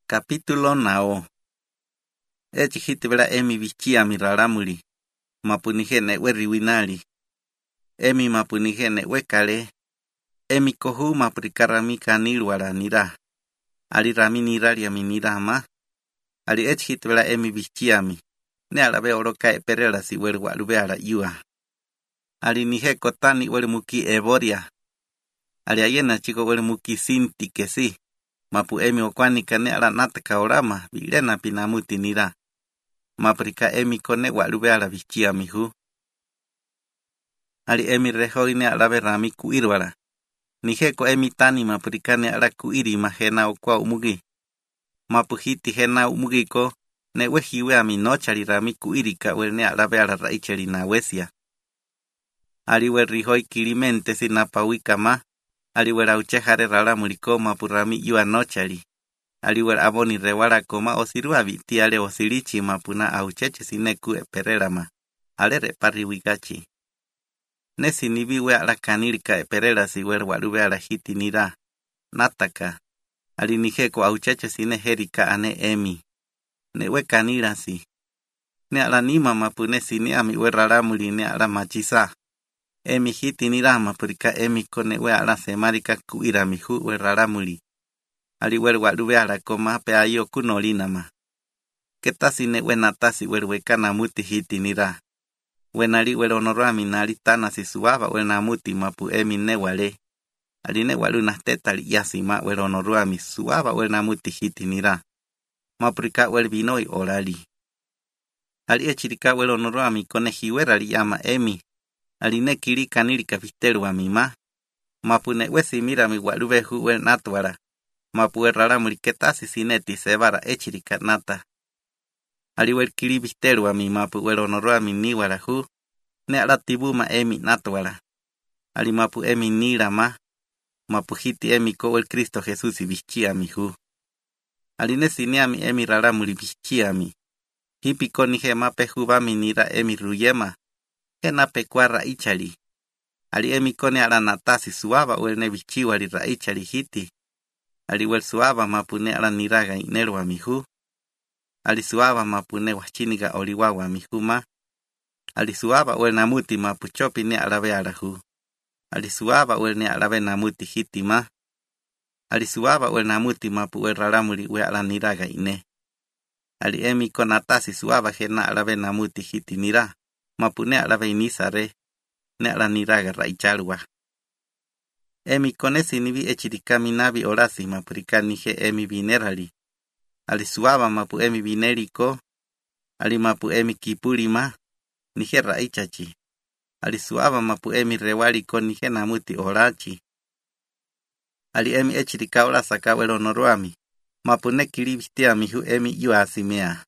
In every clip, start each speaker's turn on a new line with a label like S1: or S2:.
S1: Capítulo nao. Echihiti vera emi vichia mi raramuri. Mapunije newe riwinali. Emi mapunije newe kale. Emi kohu mapurikarami kanilwara nira. Ali rami nirari aminira ma. Ali echihiti vera emi vichia mi. Ne alabe oroka eperera si weri walube ala yua. Ali nije kotani weri muki eboria. Ali ayena chiko weri muki sinti kesi. Mapu emi okwani kane ala nata kaorama bilena pinamuti nira. Maprika emi kone walube ala vichia mihu. Ali emi rehoine ala berami kuirwara. Nijeko emi tani maprikane ala kuiri mahena okwa umugi. Mapuhiti hena umugiko ne wehiwe ami nochari rami kuirika werne ala be ala raicheri na wesia. Ali werrihoi kilimente sinapawika ma. Aliwera uchehare rara muriko mapurami yua nochari. Aliwera aboni rewara koma osirua viti ale osirichi mapuna aucheche sineku epererama. Ale repari wigachi. Nesi nibiwe ala kanirika eperera siwer walube ala hiti nira. Nataka. Alinijeko aucheche sine herika ane emi. Newe kanira si. Ne ala nima mapune sini ami werara muri ne ala machisa. Emi hiti nirama purika emi kone we ala semarika kuira mihu we raramuri. Ali wer walube ala koma pe ayo kunolinama. Ketasi ne we natasi wer wekana muti hiti nira. We nali wer onorami nali tanasi suava we namuti mapu emi ne wale. Ali ne walu nastetali yasima wer onorami suava we namuti hiti nira. Mapurika wer binoi orali. Ali echirika wer onorami kone hiwerali ama emi. Aline kiri kaniri kapiteru amima. Mapune wesi mira mi walube huwe natwara. Mapue rara muriketasi sineti sebara echirika nata. Aliwer kiri biteru amima mapu onoro ami niwara hu. Ne alatibuma emi natwara. Ali mapu emi nira ma. Mapu hiti emi kowel Cristo Jesus ibichia mi hu. Aline siniami emi rara muribichia mi. Hipi konije mape hubami nira emi ruyema. Hena pekwa raichali. Ali emi kone ala natasi suava uelne bichiwari raichali hiti. Ali wel suava mapune ala niraga inerwa mihu. Ali suava mapune wachiniga oliwawa mihu ma. Ali suava uelna muti mapuchopi ne alabe alahu. Ali suava uelne alabe namuti hiti ma. Ali suava uelna muti mapu raramuri ue ala niraga ine. Ali emi konatasi suava hena alabe namuti hiti nira. Mapune ala inisare, ne ala niraga raicharwa. Emi konesi nibi echirikami nabi orasi mapurika nije emi binerali. Ali suava mapu emi bineriko, ali mapu emi kipurima, nije raichachi. Ali suava mapu emi rewariko nije namuti orachi. Ali emi echirika ora sakawelo noruami, mapune kiribistia mihu emi yuasimea.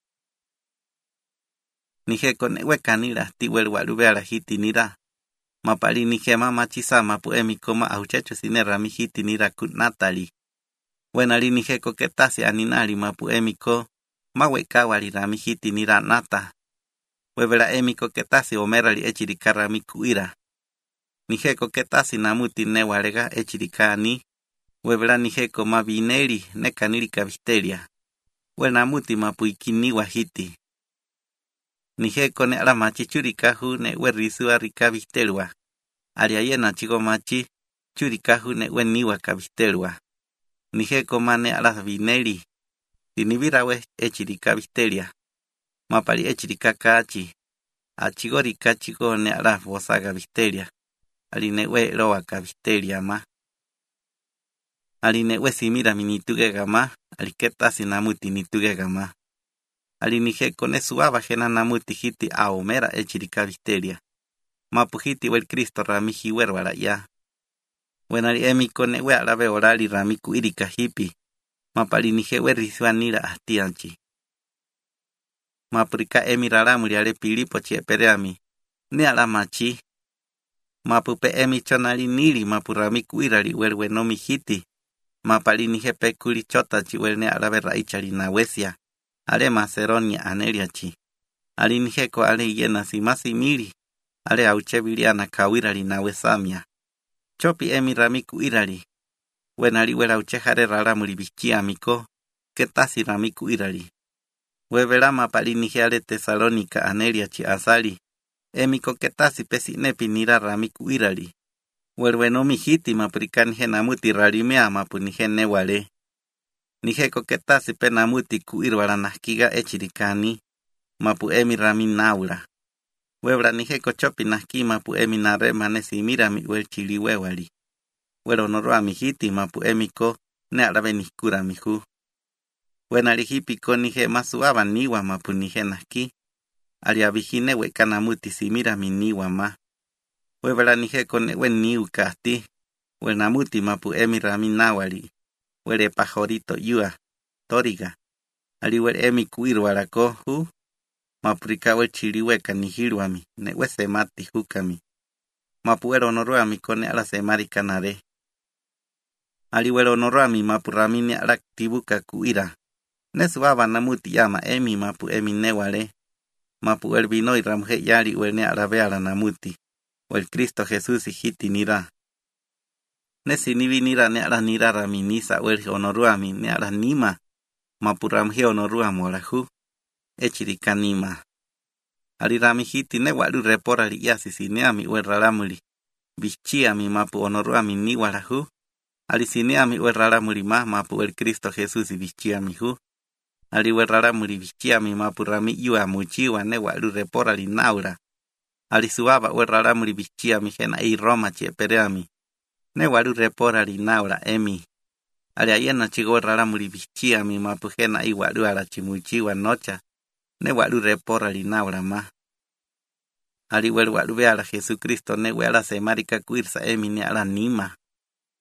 S1: Nije kone wekanira tiwel walube ala hiti nira. Mapali nije mama chisa mapu emi koma auchacho sinera mi hiti nira kunatali. Wenali nije koketasi aninari mapu emi ko mawekawali rami hiti nira nata. Webera emi koketasi omerali echirikara mi kuira. Nije koketasi namuti newalega echirikani. Webera nije koma bineri nekaniri kavisteria. Wenamuti mapu ikiniwa hiti. Nije kone ala machi churikahu ne we risua rikaviterua. Ali ayena chigo machi churikahu ne we niwa kaviterua. Nije komane ala vineri. Dinibira we echirikaviteria. Mapari echirikakachi. Achigo rikachigo ne ala vosaga viteria. Ali ne we roa kaviteria ma. Ali ne we simira minitugega ma. Ali ketasi namuti nitugega ma. Ali nije kone suava jena namuti hiti a omera echirika visteria. Mapu hiti wel Cristo rami hiwerwara ya. Wenali emi kone we alabe orali rami kuirika hipi. Mapali nije we risuanira ahtianchi. Mapurika emi raramuri ale pilipo chiepereami. Ne ala machi. Mapupe emi chonali nili mapu rami kuirali welwe nomi hiti. Mapali nije pekuli chotachi welne alabe raichari na wesia. Ale Macedonia aneliachi. Ali nijeko ale yena simasi mili. Ale aucheviliana kawirali na wesamia. Chopi emi ramiku irali. Wenali wela uchehare rara mulibichia miko. ketasi rami kuirali. Weberama pali nihiale Tesalónica anelia chi asali. Emiko ketasi pesinepi nira rami kuirali. Werwenomi hiti maprikani henamuti rarimea mapunihene wale. Niheko ketasi penamuti kuirwala nahkiga echirikani. Mapu emi rami naura. Webra niheko chopi nahki mapu emi narema nesimirami welchili wewali. Weronoroami hiti mapu emiko ne arabe nihkurami hu. Wenarihipiko nije masuaba niwa mapu nije nahki. Ariabihine wekanamuti simirami niwa ma. Webra niheko newe niu kahti. Wenamuti mapu emi rami nawali. Were pajorito yua. Toriga. Aliwer emi kuirwarako hu. Mapurika welchiliweka nihilwami. Newe semati hukami. Mapuero noroami kone ala semari kanare. Aliwero noroami mapurami ni ala tibuka kuira. Nesuaba namuti yama emi mapu emi newale. Mapu el vino y ramje yari uene arabe ala namuti. O el Cristo Jesús hiti nira. Nesi nivi nira ne ala nira rami nisa o el honoruami ne ala nima. Mapu ramje honoruamo ala hu. Echirika nima. Ali rami hiti ne walu repora li yasi sineami o el raramuli. Bichiami mapu honoruami ni wala hu. Ali sineami o el raramuli ma mapu el Cristo Jesús y bichiami hu. Ali werraramuri bichiami mapu rami yua muchiwa ne walu repora li naura. Ali suaba werraramuri bichiami hena i Roma chiepereami. Ne walu repora li naura emi. Ali ayena chigo werraramuri bichiami mapu hena i walu ala chimuchiwa nocha. Ne walu repora li naura ma. Ali walu be ala Jesucristo ne wala semarika kuirsa emi ne ala nima.